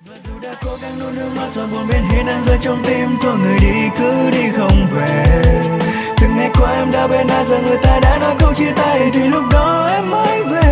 Và dù đã cố gắng nuốt nước mắt rồi buồn bên hiện đang rơi trong tim của người đi cứ đi không về. Từng ngày qua em đã bên ai giờ người ta đã nói câu chia tay thì lúc đó em mới về.